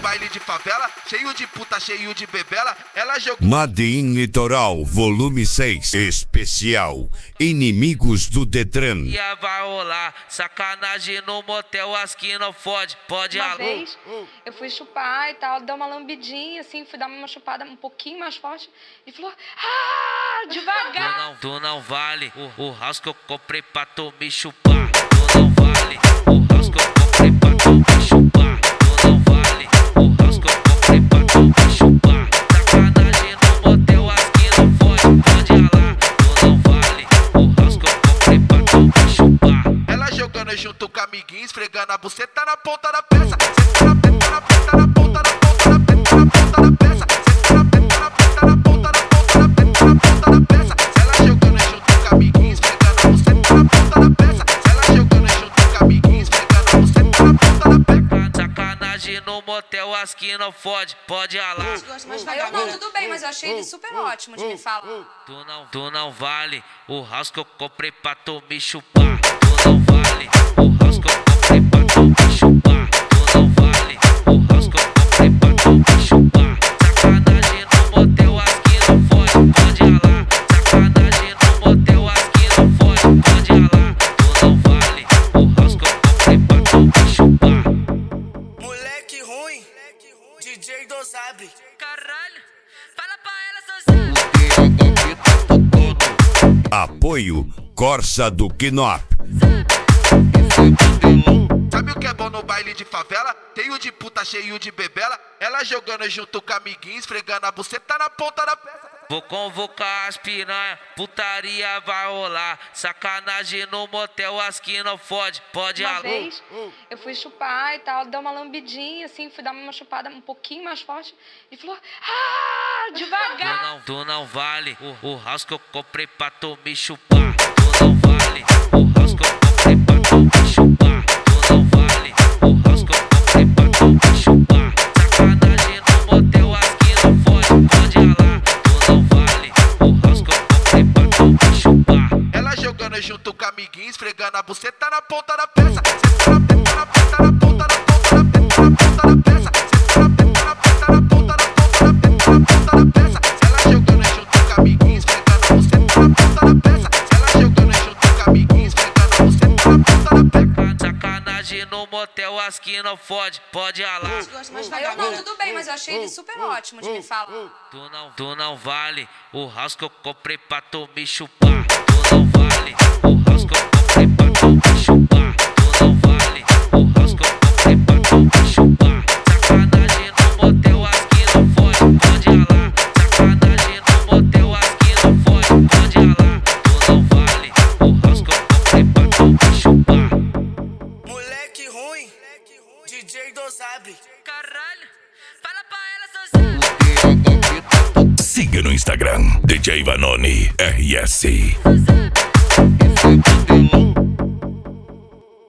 baile de favela, cheio de puta, cheio de bebela, ela jogou. Madin Litoral, volume 6, especial, Inimigos do Detran. E vai rolar sacanagem no motel, as que não fode, pode Uma vez eu fui chupar e tal, deu uma lambidinha assim, fui dar uma chupada um pouquinho mais forte e falou: ah, devagar. Tu não vale o house que eu comprei pra tu me chupar. Tu não vale o house que eu comprei pra tu me chupar. Tu não vale o house que eu comprei pra tu me chupar. Sacanagem no motel, as que não fode, pode ralar. Tu não vale o house que eu comprei pra tu me chupar. Ela jogando junto com amiguinho, esfregando a buceta na ponta da peça. Senta na ponta, na ponta, na ponta, na ponta, na ponta da peça. Senta na ponta, na ponta, na ponta, na ponta, na ponta da peça. Ela jogando junto com amiguinho, esfregando a buceta na ponta da peça. Ela jogando junto com amiguinho, esfregando a buceta na ponta da peça. Sacanagem no motel, as que não fode, pode ralar. Eu não, tudo bem, mas eu achei ele super ótimo de me falar. Tu não vale o house que eu comprei pra tu me chupar. Tu não vale o house que eu comprei pra tu me chupar. Tu não vale o house que eu comprei pra tu me chupar. Sacanagem no motel, as que não fode, pode ralar. Sacanagem no motel, as que não fode, pode ralar. Tu não vale o house que eu comprei pra tu me chupar. Moleque ruim, DJ Dosabre. Caralho, fala pra ela, Apoio Corsa do Knop. Sabe o que é bom no baile de favela? Cheio de puta, cheio de bebela, ela jogando junto com amiguinho, esfregando a buceta na ponta da peça. Vou convocar as piranha, putaria vai rolar. Sacanagem no motel, as que não fode, pode Uma ralar. vez eu fui chupar e tal, deu uma lambidinha assim, fui dar uma chupada um pouquinho mais forte e falou: ah, devagar. Tu não vale o house que eu comprei pra tu me chupar. Tu não vale o house que eu comprei pra tu me chupar. Tu não vale o house que eu comprei pra tu me chupar. Sacanagem no motel, as que não fode, pode ralar. Tu não vale o house que eu comprei pra tu me chupar. Ela jogando junto com amiguinho, esfregando a buceta na ponta da peça. Senta na ponta, na ponta, na ponta, na ponta, na ponta da peça. Senta na ponta, na ponta, na ponta, na ponta, na ponta da peça. Ela jogando junto com amiguinho, esfregando a buceta na ponta da peça. Ela jogando junto com amiguinho, esfregando a buceta na ponta da peça. Sacanagem no motel, as que não fode, pode ralar. Eu não, tudo bem, mas eu achei ele super ótimo de me falar. Tu não vale o house que eu comprei pra tu me chupar. Tu não vale o house que eu comprei pra tu me chupar. Tu não vale o house que eu comprei pra tu me chupar. Sacanagem no motel, as que não fode, pode ralar. Sacanagem no motel, as que não fode, pode ralar. Tu não vale o house que eu comprei pra tu me chupar. Moleque ruim, DJ Dosabre. Caralho, fala pra ela, Sozé. Siga no Instagram, DJ Vanoni RS.